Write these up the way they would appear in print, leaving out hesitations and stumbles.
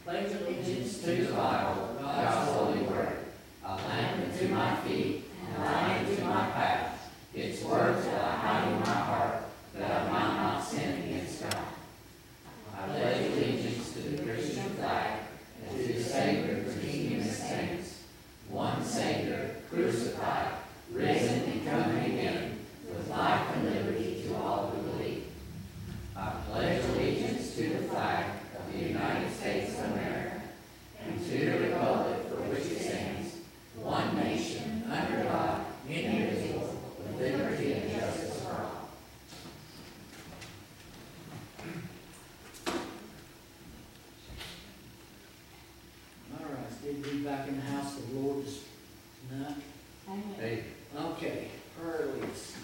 pledge allegiance to the Bible, God's holy word, a lamp unto my feet, and a light unto my path. Its words will I hide in my heart, that I might not sin against God. I pledge allegiance to the Christian flag, and to the Savior, King and saints, one Savior, crucified, risen and coming again, with life and liberty to all who believe. I pledge allegiance to the flag of the United States of America, and to the republic for which it stands, one nation, under God, indivisible, with liberty and justice for all. All right, it's good to be back in the house of the Lord tonight. Hey. Okay, prayer list.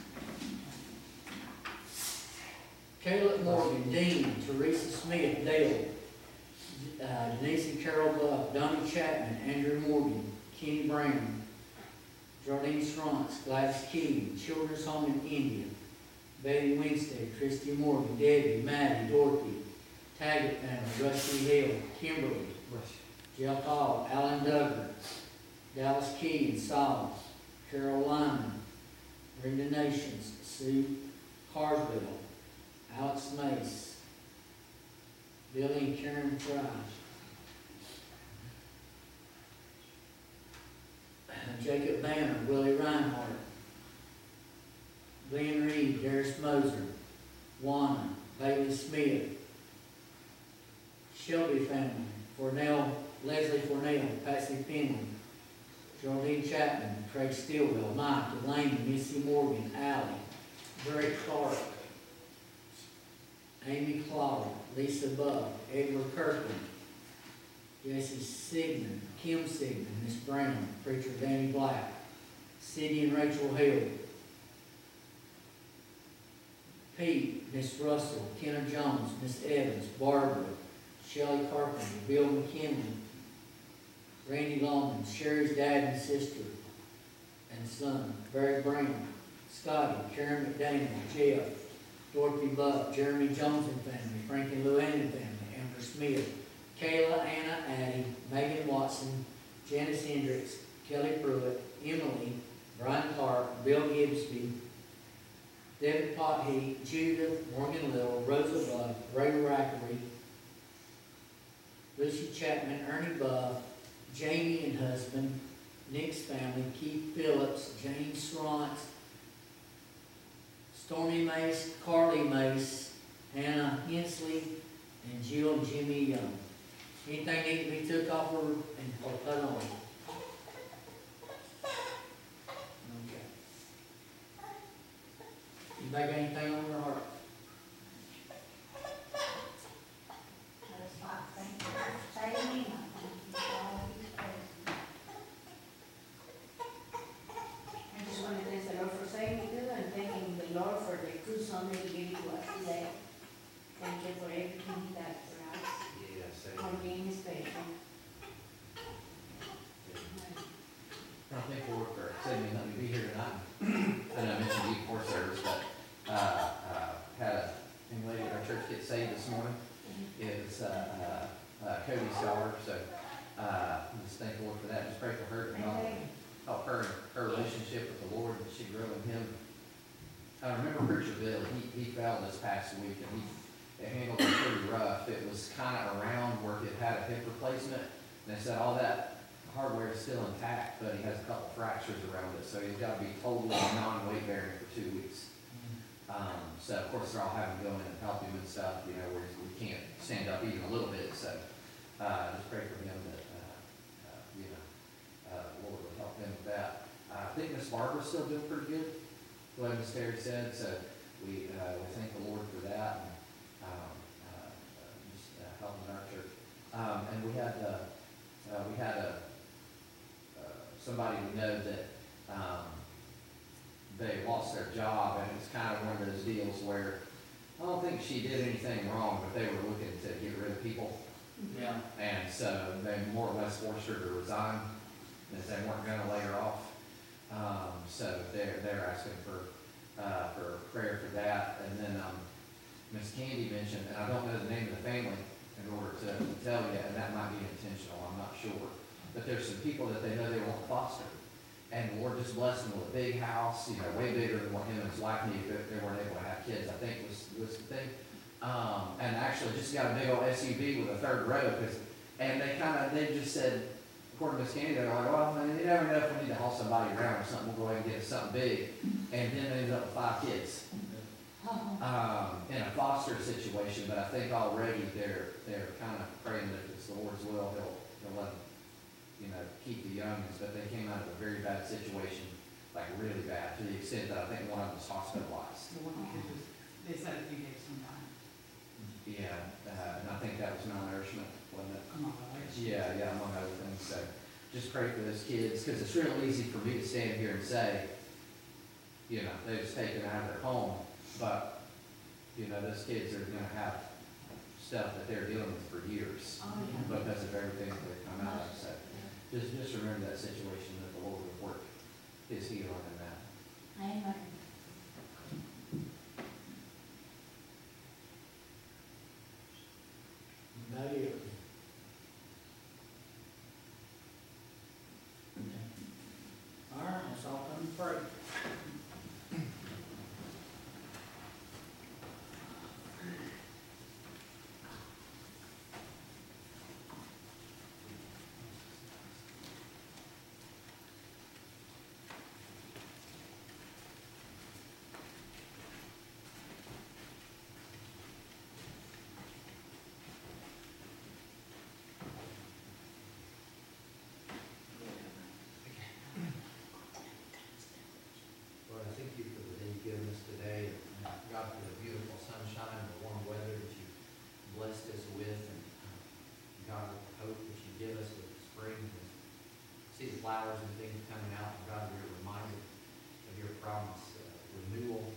Caleb Morgan, Dean, Teresa Smith, Dale, Denise and Carol Buff, Donnie Chapman, Andrew Morgan, Kenny Brown, Jardine Sronce, Gladys Keating, Children's Home in India, Betty Winstead, Christy Morgan, Debbie, Maddie, Dorothy, Taggart family, Rusty Hill, Kimberly, Jeff Hall, Alan Duggar, Dallas Key and Saul, Carol Lyman, Brenda Nations, Sue Carswell, Alex Mace, Billy and Karen Fry, Jacob Banner, Willie Reinhardt, Glenn Reed, Darius Moser, Juana, Bailey Smith, Shelby family, Leslie Fornell, Patsy Finley, Geraldine Chapman, Craig Stillwell, Mike, Elaine, Missy Morgan, Allie, Greg Clark, Amy Claw, Lisa Buck, Edward Kirkland, Jesse Sigmund, Kim Sigmund, Miss Brown, Preacher Danny Black, Cindy and Rachel Hill, Pete, Miss Russell, Kenna Jones, Miss Evans, Barbara, Shelley Carpenter, Bill McKinley, Randy Longman, Sherry's dad and sister and son, Barry Brown, Scotty, Karen McDaniel, Jeff, Dorothy Buck, Jeremy Jones and family, Frank and Luann family, Amber Smith, Kayla, Anna, Addie, Megan Watson, Janice Hendricks, Kelly Pruitt, Emily, Brian Clark, Bill Gibbsby, David Potheat, Judith, Morgan Little, Rosa Buck, Ray Rackery, Lucy Chapman, Ernie Buff, Jamie and husband, Nick's family, Keith Phillips, James Sronce, Stormy Mace, Carly Mace, Hannah Hensley, and Jill and Jimmy Young. Anything need to be took off or put on? Okay. Anybody got anything on their heart? I just want to thank the Lord for saving me good and thanking the Lord for the good Sunday He gave to us today. Thank you for everything He did for us, for being His faithful. I thank the Lord for saving me, letting me be here tonight. And I mentioned the before service, but had a young lady at our church get saved this morning. It was Cody's daughter, so just thank the Lord for that. Just pray for her and help her relationship with the Lord, and she grow in Him. I remember Preacher Bill. He fell this past week, and it handled it pretty rough. It was kind of around where he had a hip replacement, and they said all that hardware is still intact, but he has a couple fractures around it, so he's got to be totally non-weight bearing for 2 weeks. So of course they're all having to go in and help him and stuff, you know, where we can't stand up even a little bit. So just pray for him that the Lord will help him with that. I think Miss Barbara's still doing pretty good, the way Miss Terry said. So we thank the Lord for that, and just helping our church. And we had somebody we know that they lost their job, and it's kind of one of those deals where I don't think she did anything wrong, but they were looking to get rid of people. Yeah. And so they more or less forced her to resign, as they weren't going to lay her off. So they're asking for prayer for that. And then Miss Candy mentioned, and I don't know the name of the family in order to tell you, and that might be intentional, I'm not sure, but there's some people that they know they won't foster. And the Lord just blessed them with a big house, you know, way bigger than what him and his wife needed, if they weren't able to have kids, I think was the thing. And actually just got a big old SUV with a third row, and they just said, according to Miss Candy, they're like, well, man, you never know if we need to haul somebody around or something, we'll go ahead and get us something big. And then they ended up with 5 kids. In a foster situation, but I think already they're kind of praying that if it's the Lord's will, he'll let them, you know, keep the youngins, but they came out of a very bad situation, like really bad, to the extent that I think one of them was hospitalized. The one kid was, they said a few days sometime. Yeah, and I think that was malnourishment, wasn't it? Come on, right? Yeah, among other things, so just pray for those kids, because it's real easy for me to stand here and say, you know, they was taken out of their home, but, you know, those kids are gonna have stuff that they're dealing with for years Oh, yeah. because of everything that they've come out of, so just remember that situation, that the Lord will work his healing in that. Amen. Mayor. All right, let's all come and pray. Lord, I thank you for the day you've given us today, and God, for the beautiful sunshine and the warm weather that you blessed us with, and God, with the hope that you give us with the spring, and see the flowers and things coming out, and God, we're reminded of your promise, renewal,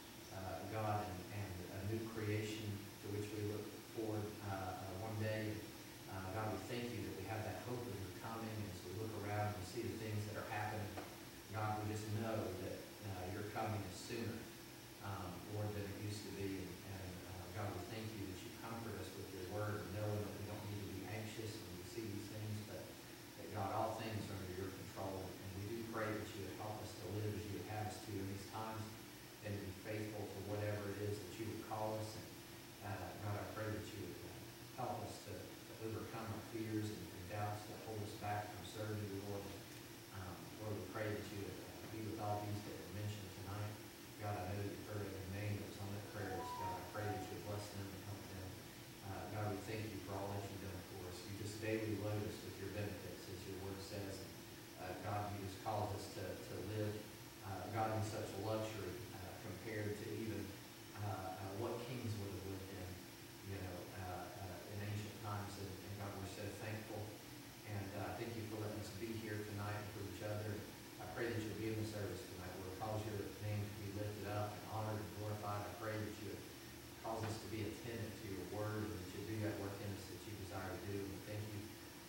God, and a new creation to which we look forward one day. God, we thank you that we have that hope that you're coming, and as we look around and see the things that are happening, God, we just know that your coming is sooner, Lord, than it used to be. And God, we thank you that you comfort us with your word, knowing that we don't need to be anxious when we see these things, but that, God, all things are under your control. And we do pray that you would help us to live as you would have us to in these times, and to be faithful to whatever it is that you would call us. And God, I pray that you would help us to overcome our fears and doubts that hold us back from serving you, Lord. Lord, we pray that you would be with all these that were mentioned tonight. God, I know that you've heard every name that was on the prayers. God, I pray that you would bless them and help them. God, we thank you for all that you've done for us. You just daily load us with your benefits, as your word says. And God, you just cause us to live, God, in such luxury compared to even what kings would have lived in, you know, in ancient times. And God, we're so thankful. And thank you for letting us be here tonight and for each other. I pray that you'll be in the service tonight, Lord. Cause your name to be lifted up and honored and glorified. I pray that you would cause us to be attentive to your word, and that you do that work in us that you desire to do. And thank you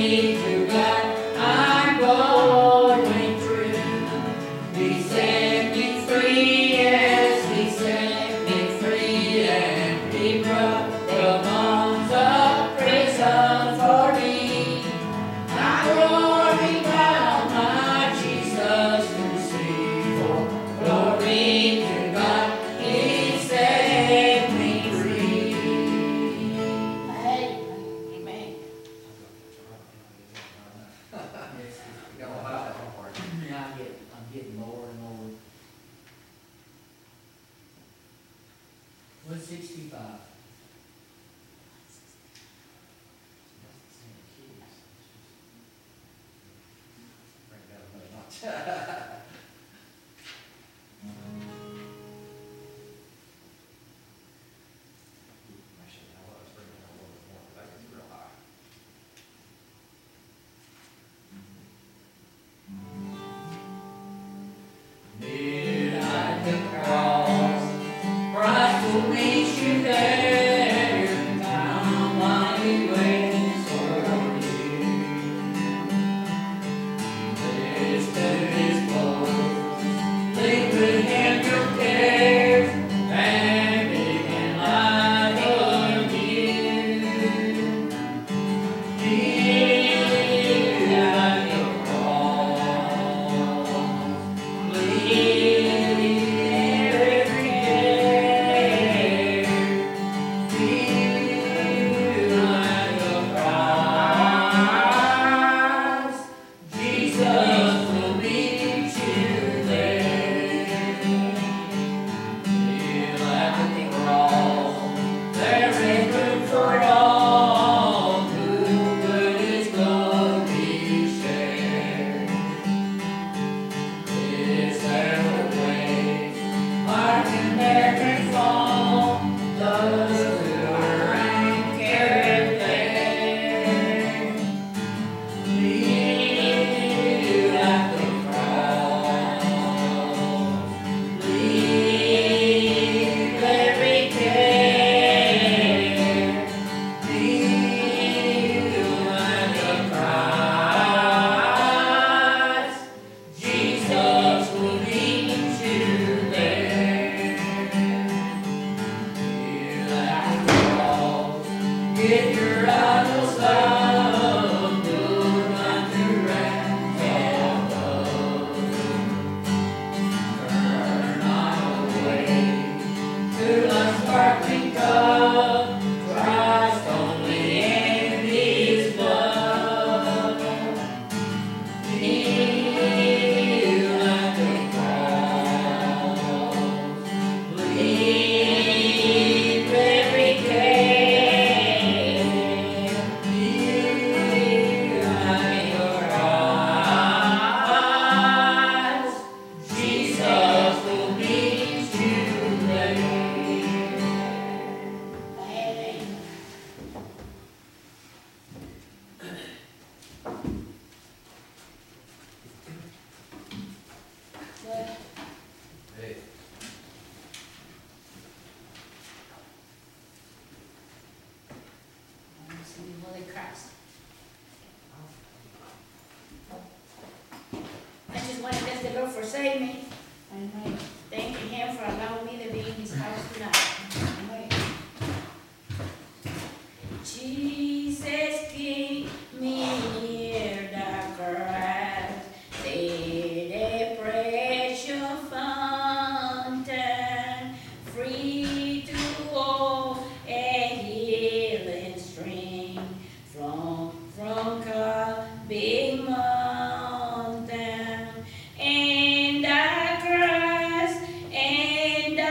And I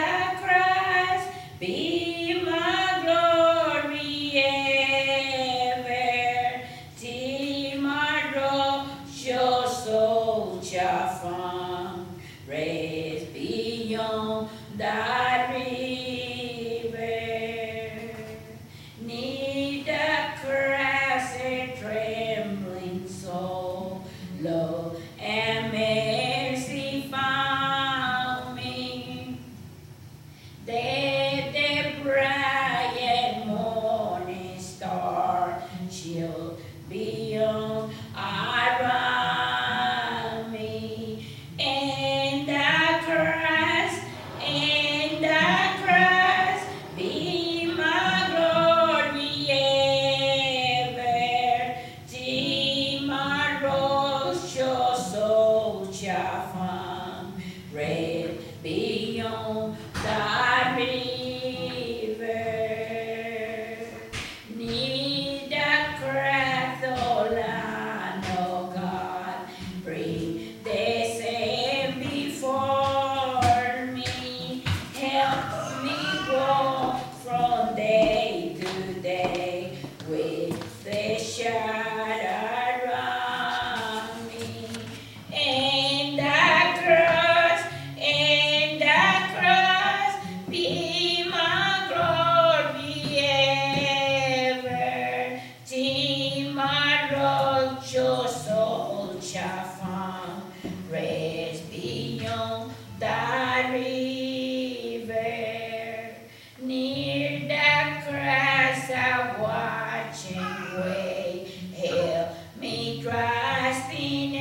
grasping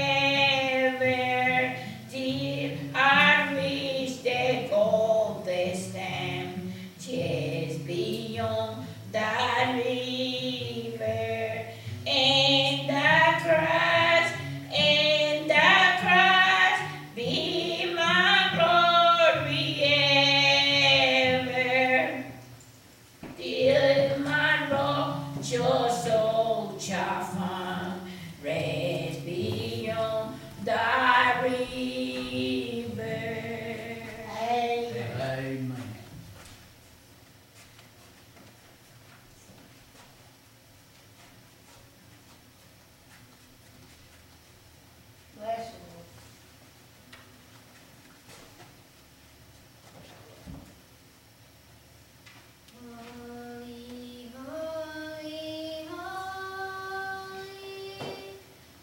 ever deep, I reach the golden stem, just beyond that river, and the Christ be my glory ever, till my righteous soul shall find rest beyond thy river. Amen. Bless you, Lord. Holy, holy, holy,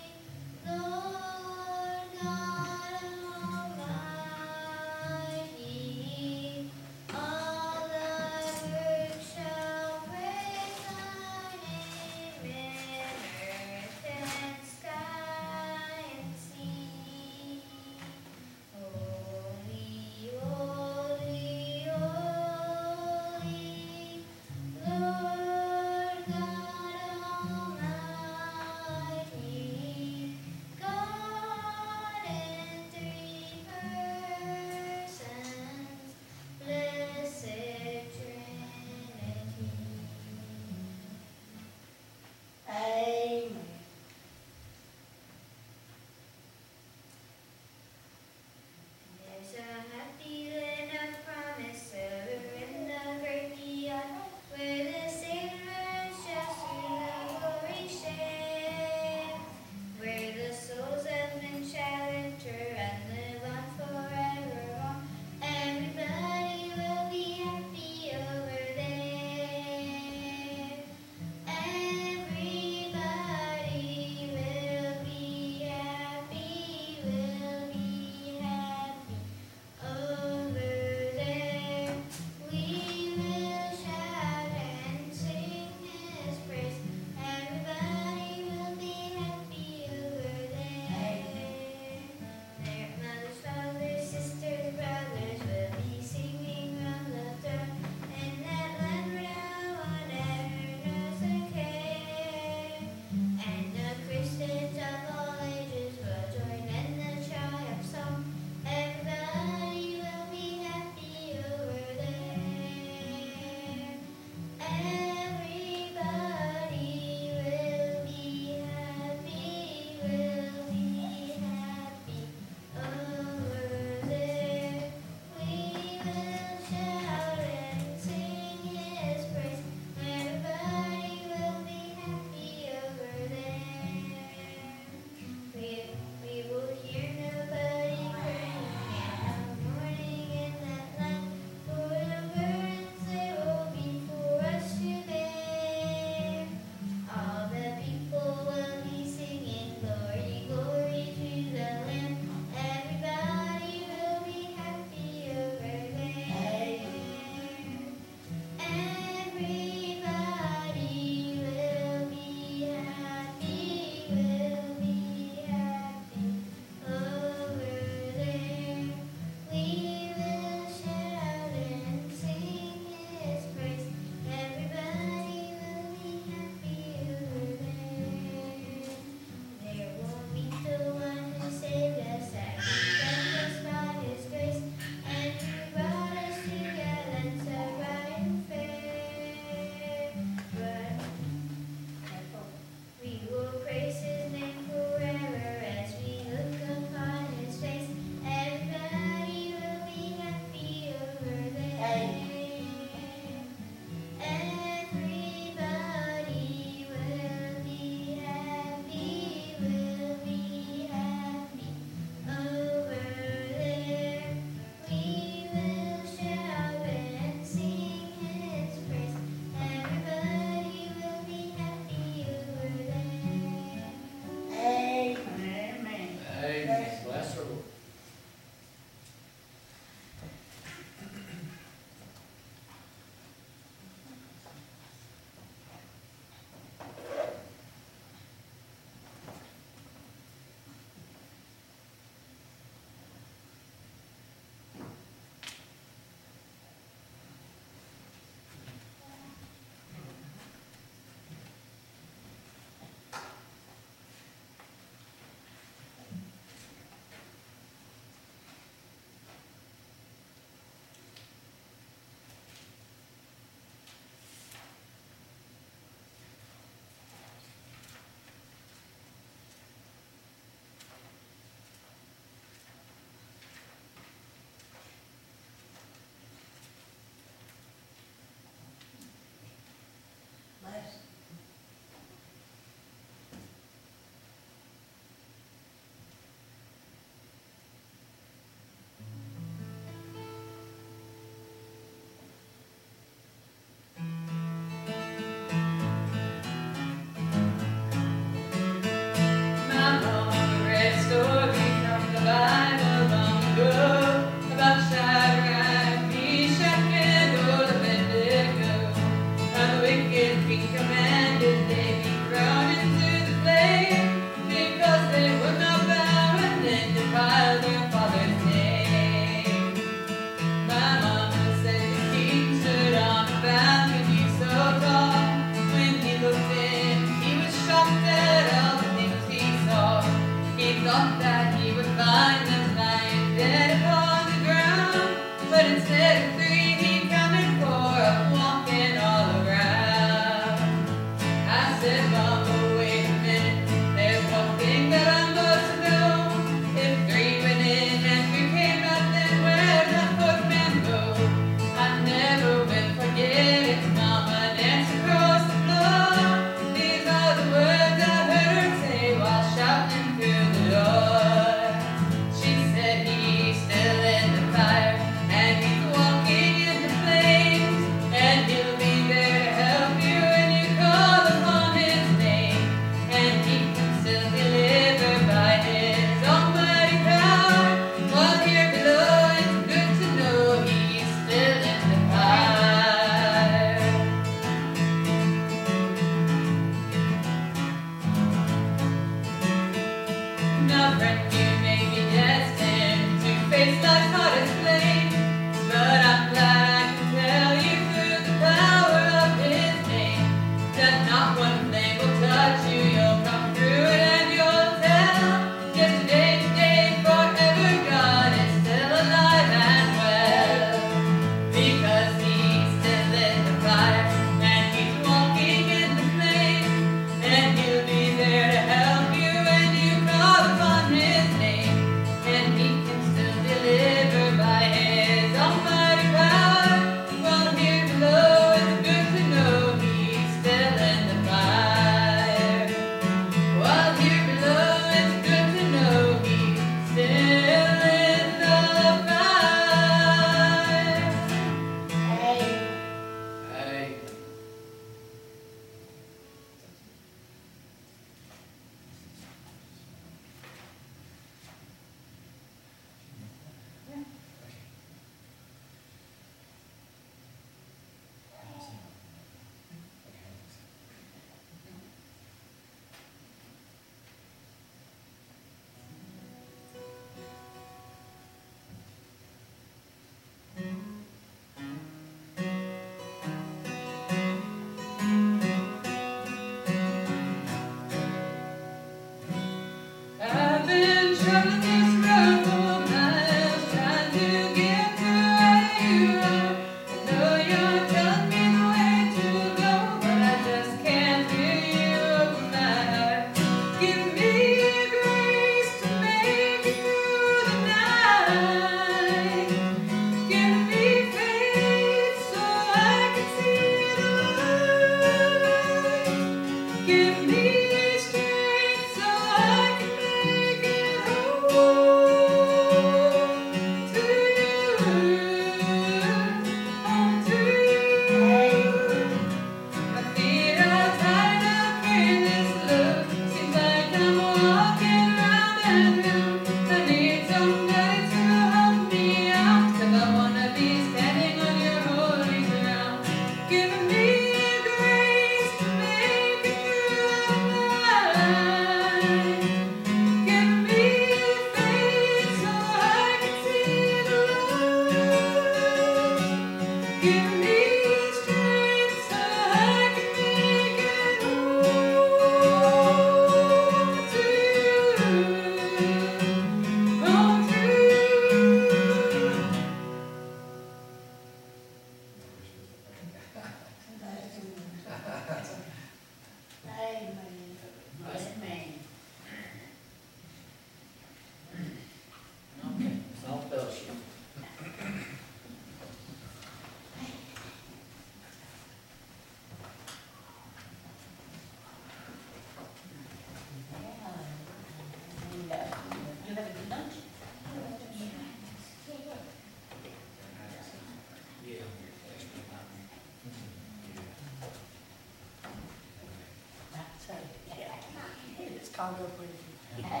I'll go with you. I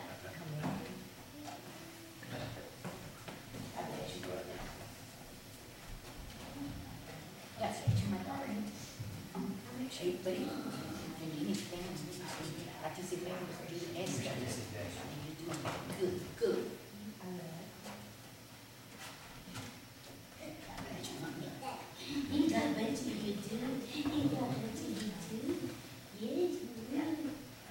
bet you will. That's it, to my daughter. Make sure you put it in anything, participate, do the extra. You do good, good. I love it. I bet you want me. I bet you do. I bet you do. Yes, you do.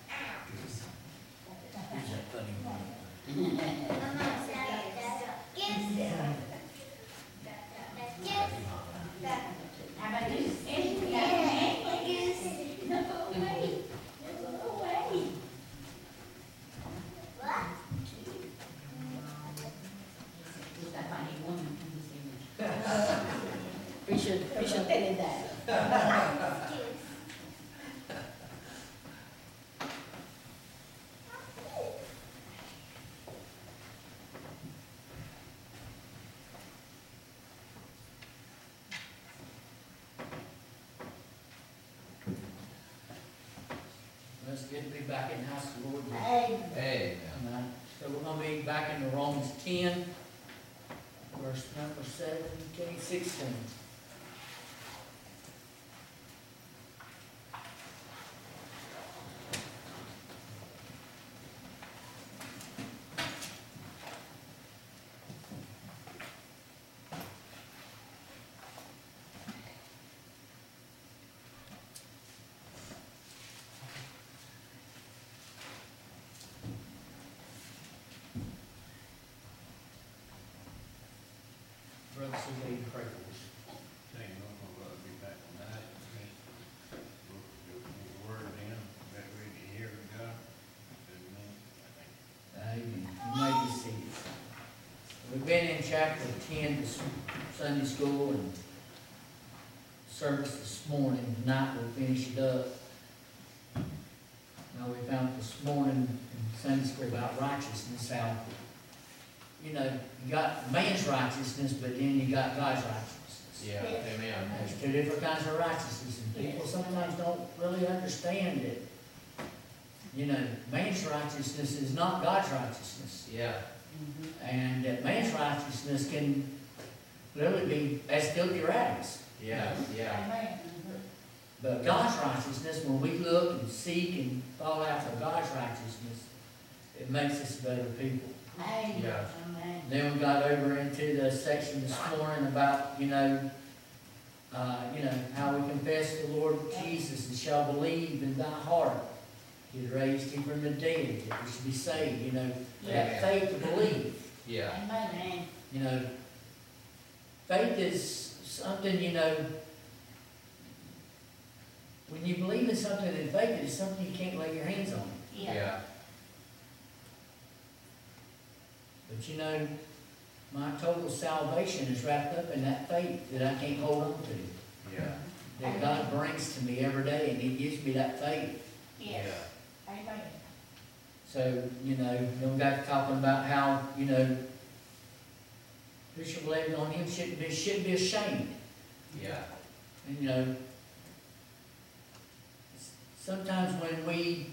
How about this? No way. No way. Who's that funny woman? We should tell him that. Well, it's good to be back in the house of the Lord. Hey. Hey, Amen. So we're gonna be back in the Romans 10, verse number 17, 16. Brother, so we need to pray for us. Thank you, Lord, for be back tonight. Your word in, that we can hear God. Amen. You may be seated. We've been in chapter 10 this Sunday school and service this morning. Tonight we'll finish it up. Now we found this morning in Sunday school about righteousness, how, you know, you got man's righteousness, but then you got God's righteousness. yeah, amen. There's two different kinds of righteousness, and people sometimes don't really understand it. You know, man's righteousness is not God's righteousness. Yeah, And that man's righteousness can literally be as filthy rags. yeah, yeah, Amen. But God's righteousness, when we look and seek and follow after God's righteousness, it makes us better people. Amen. Yeah. Amen. Then we got over into the section this morning about, you know, how we confess the Lord Jesus and shall believe in thy heart. He raised him from the dead, that we should be saved, you know, that faith to believe. yeah, Amen. You know, faith is something, you know, when you believe in something in faith, it's something you can't lay your hands on. Yeah. yeah, But you know, my total salvation is wrapped up in that faith that I can't hold on to. yeah, That God brings to me every day, and He gives me that faith. Yes. Amen. So, you know, we got talking about how, you know, who should believe on Him shouldn't be ashamed. yeah, And, you know, sometimes when we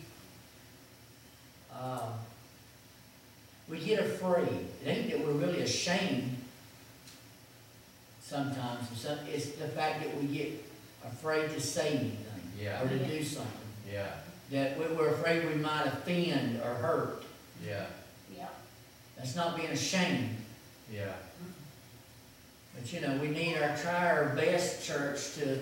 get afraid, it ain't that we're really ashamed sometimes. It's the fact that we get afraid to say anything yeah, or to do something. yeah, That we're afraid we might offend or hurt. yeah, Yeah. That's not being ashamed. yeah, But you know, we need try our best, church, to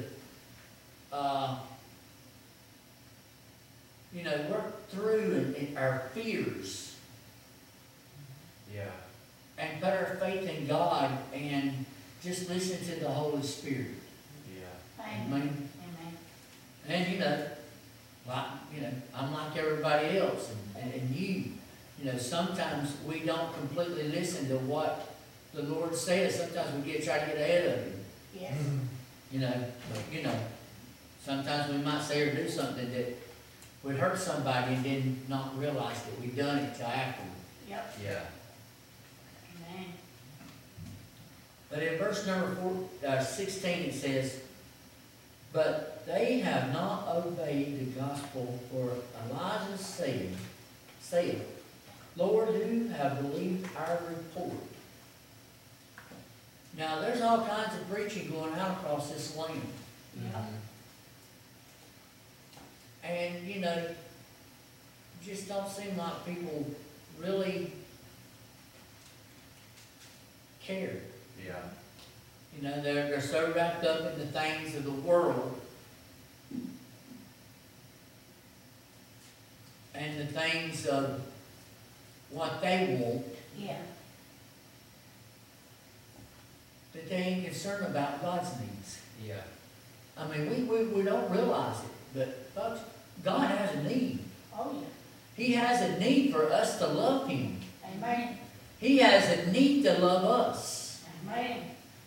you know, work through our fears yeah, and put our faith in God and just listen to the Holy Spirit. yeah, Amen. Amen. And you know, like, you know, I'm like everybody else, and you know, sometimes we don't completely listen to what the Lord says. Sometimes we try to get ahead of Him. Yes. You know, sometimes we might say or do something that would hurt somebody and then not realize that we've done it till afterward. Yep. yeah, Amen. But in verse number 16 it says, But they have not obeyed the gospel, for Elijah said, Lord, who have believed our report? Now, there's all kinds of preaching going out across this land. And, you know, just don't seem like people really care. Yeah. You know, they're so wrapped up in the things of the world and the things of what they want Yeah. that they ain't concerned about God's needs. Yeah. I mean, we don't realize it, but folks, God has a need. Oh, yeah. He has a need for us to love Him. Amen. He has a need to love us. Amen.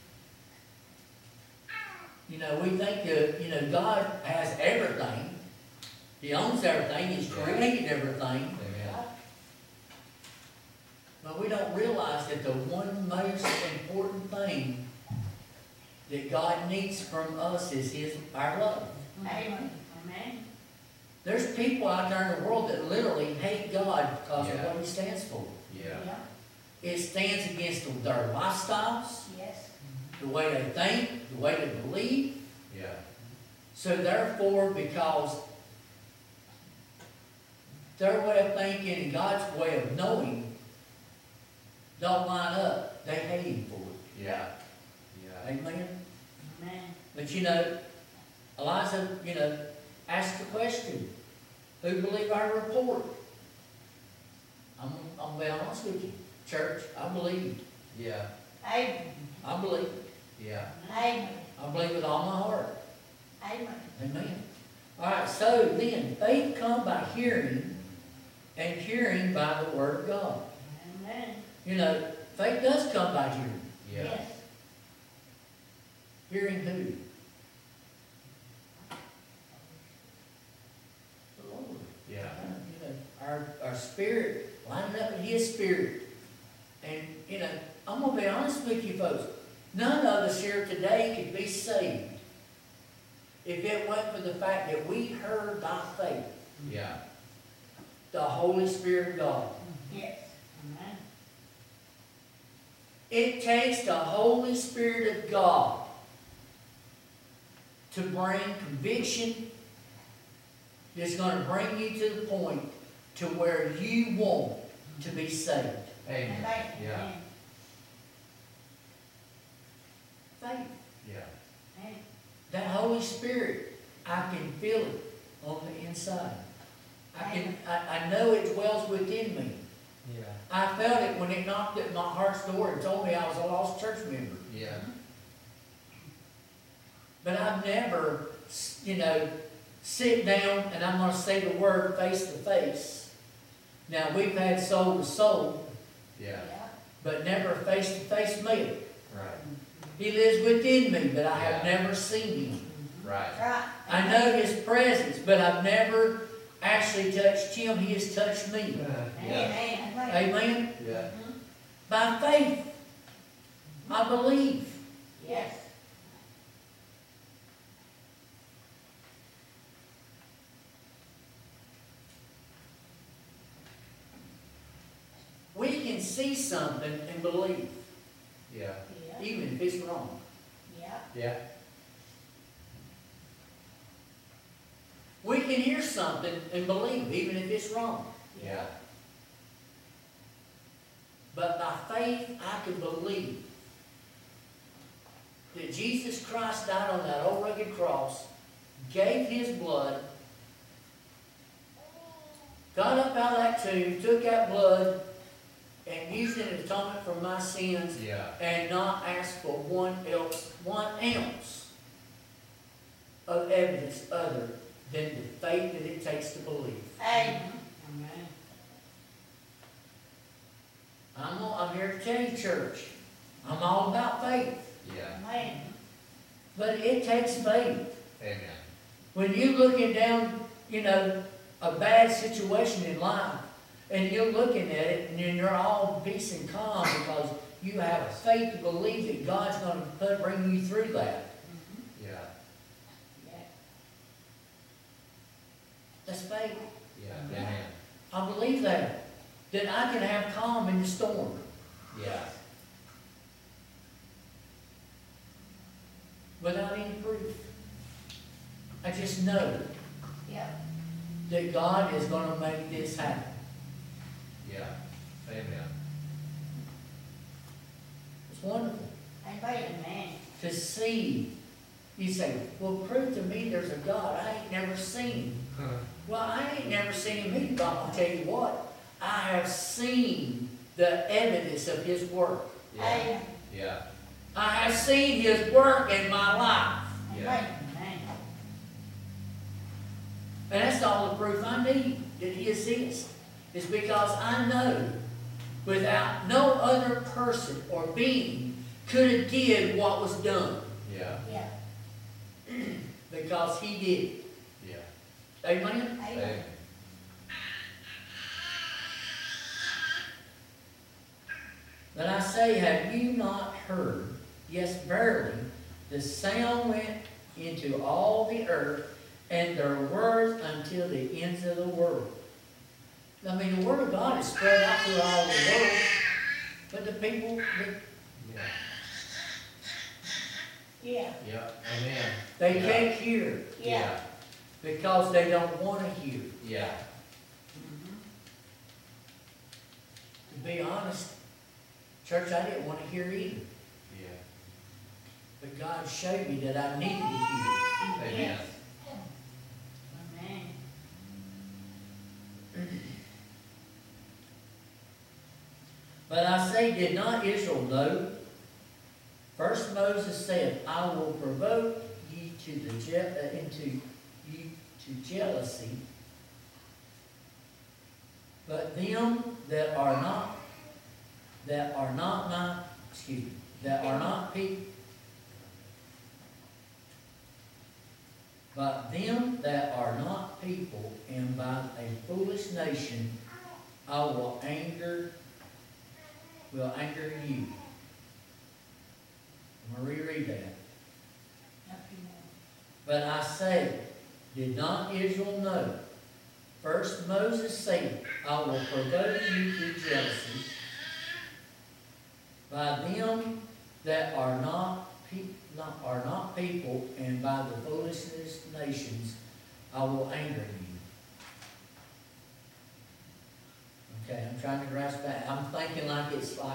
You know, we think that, you know, God has everything. He owns everything. He's created everything. Amen. But we don't realize that the one most important thing that God needs from us is our love. Amen. Amen. There's people out there in the world that literally hate God because of Yeah. what He stands for. Yeah. It stands against their lifestyles, Yes. the way they think, the way they believe. Yeah. So therefore, because their way of thinking and God's way of knowing don't line up, they hate Him for it. Yeah. Yeah. Amen? Amen. But you know, Elijah, you know, asked the question, who believe our report? I'm going to be honest with you. Church, I believe. Yeah. Amen. I believe. Yeah. Amen. I believe with all my heart. Amen. Amen. All right, so then, faith comes by hearing, and hearing by the Word of God. Amen. You know, faith does come by hearing. Yeah. Yes. Hearing who? The Lord. Yeah. You know, our spirit, lining up in His spirit. And, you know, I'm going to be honest with you folks. None of us here today could be saved if it wasn't for the fact that we heard by faith Yeah. the Holy Spirit of God. Yes. Amen. It takes the Holy Spirit of God to bring conviction that's going to bring you to the point to where you want to be saved. Amen. Amen. Yeah. Faith. Yeah. Amen. That Holy Spirit, I can feel it on the inside. I know it dwells within me. Yeah. I felt it when it knocked at my heart's door and told me I was a lost church member. Yeah. But I've never, you know, sit down and I'm going to say the word face to face. Now, we've had soul to soul, Yeah. Yeah. but never face to face meal. Right. He lives within me, but I have Yeah. never seen Him. Right. Right. I know His presence, but I've never actually touched Him. He has touched me. Yeah. Amen. Amen? Yeah. By faith, I believe. Yes. We can see something and believe, Yeah. Yeah. even if it's wrong. Yeah. Yeah. We can hear something and believe, even if it's wrong. Yeah. But by faith, I can believe that Jesus Christ died on that old rugged cross, gave His blood, got up out of that tomb, took that blood, and used it as atonement for my sins, Yeah. and not asked for one ounce of evidence other than the faith that it takes to believe. Amen. Amen. I'm here to tell you, church, I'm all about faith, Yeah. Amen. but it takes faith. Amen. When you're looking down, you know, a bad situation in life, and you're looking at it, and then you're all peace and calm because you have faith to believe that God's going to bring you through that. Yeah. Yes. faith. Yeah, amen. I believe that. That I can have calm in the storm. Yeah, Without any proof. I just know Yeah. that God is gonna make this happen. yeah, amen. It's wonderful Amen. to see. You say, well, prove to me there's a God. I ain't never seen him. Well, I ain't never seen him either, but I'll tell you what. I have seen the evidence of his work. Yeah, Amen. yeah, I have seen his work in my life. yeah, Amen. And that's all the proof I need that he exists. Is because I know without no other person or being could have did what was done. yeah, Yeah. Because he did. yeah, Amen? Amen. amen. But I say, have you not heard? Yes, verily, the sound went into all the earth, and their words until the ends of the world. I mean, the word of God is spread out through all the world, but the people, Yeah, Yeah. yeah, amen. they Yeah. can't hear Yeah. because they don't want to hear. Yeah, To be honest, church, I didn't want to hear either. yeah, But God showed me that I needed to hear. amen. Yes. Amen. But I say, did not Israel know? First Moses said, I will provoke ye to jealousy. But them that are not people. But them that are not people, and by a foolish nation, I will anger you. I'm going to reread that. But I say, did not Israel know? First Moses said, I will provoke you to jealousy by them that are not people, and by the foolishness nations I will anger you. Okay, I'm trying to grasp that. I'm thinking like it's like,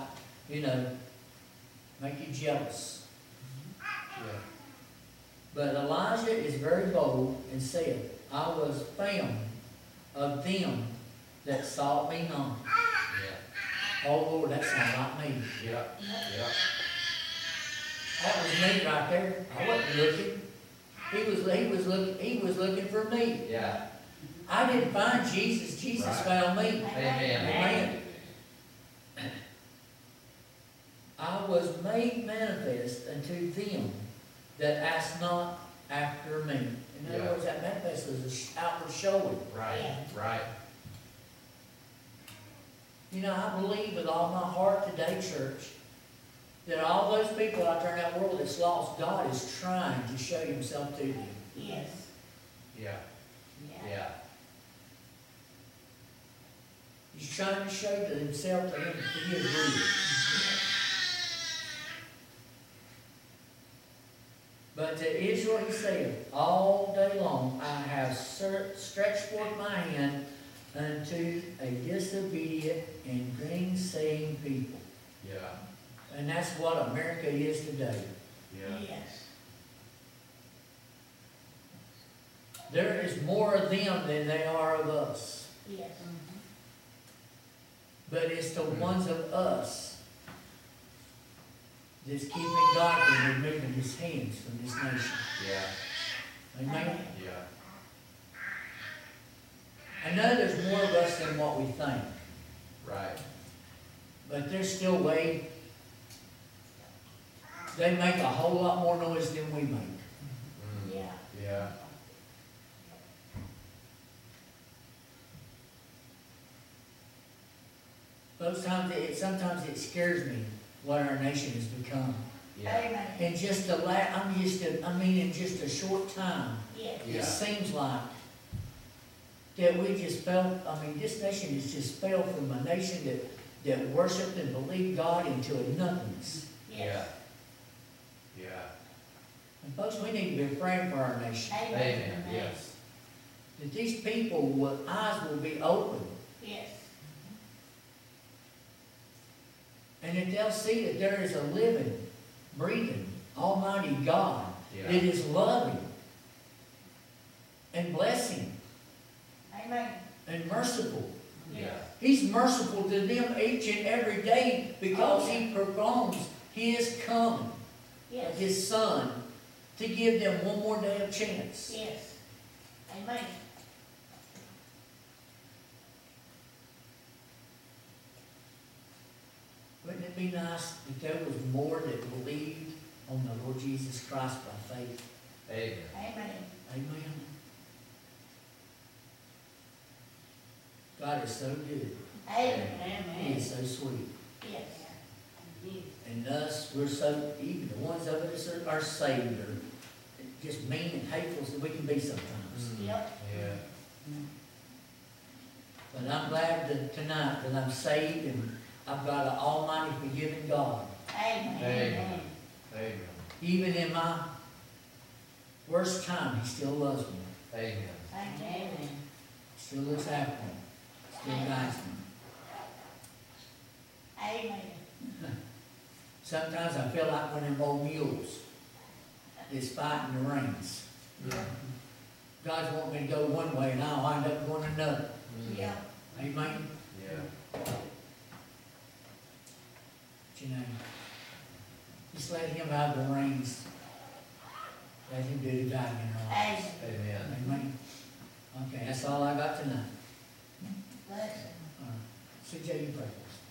make you jealous. Yeah, But Elijah is very bold and said, I was found of them that sought me not. yeah, Oh Lord, that sounds like me. yeah, yeah, That was me right there. I wasn't looking. He was looking for me. yeah, I didn't find Jesus. Jesus Right. found me. amen. Amen. I was made manifest unto them that asked not after me. In other Yeah. words, that manifest was an outward showing. Right, right, I believe with all my heart today, church, that all those people out there in that world that's lost, God is trying to show himself to them. Yes. yeah, Yeah. yeah, He's trying to show himself to him that he is real. But to Israel he said, all day long I have stretched forth my hand unto a disobedient and gainsaying people. yeah, And that's what America is today. yeah, Yes. There is more of them than they are of us. Yes. But it's the ones of us that's keeping God from removing his hands from this nation. yeah, Amen? yeah, I know there's more of us than what we think, right, but there's still way, they make a whole lot more noise than we make. Yeah. yeah, Sometimes it scares me what our nation has become. yeah, Amen. In just in just a short time, Yes. Yeah. it seems like that we just felt, I mean, this nation has just fell from a nation that worshiped and believed God into a nothingness. Yes. Yeah. And folks, we need to be praying for our nation. Amen, yes. That these people, eyes will be open. Yes. And that they'll see that there is a living, breathing, almighty God Yeah. that is loving and blessing Amen. and merciful. Yeah. He's merciful to them each and every day because Oh, yeah. He proclaims His coming, Yes. His Son, to give them one more day of chance. Yes. Amen. Wouldn't it be nice if there was more that believed on the Lord Jesus Christ by faith? Amen. Amen. Amen. God is so good. Amen. He is so sweet. Yes. And us, we're so, even the ones of us that are saved are just mean and hateful as we can be sometimes. Yep. Yeah. But I'm glad that tonight that I'm saved and I've got an almighty forgiving God. Amen. Amen. Amen. Even in my worst time, He still loves me. Amen. Amen. Still looks after me. Still guides me. Amen. Sometimes I feel like one of them old mules that's fighting the reins. God's wanting me to go one way and I'll wind up going another. Yep. Amen? Yeah. But you know, just let Him have the reins. Let Him do the guiding in our lives. Amen. Amen. Amen? Okay, that's all I got tonight. Bless him. All right. CJ, you pray for us.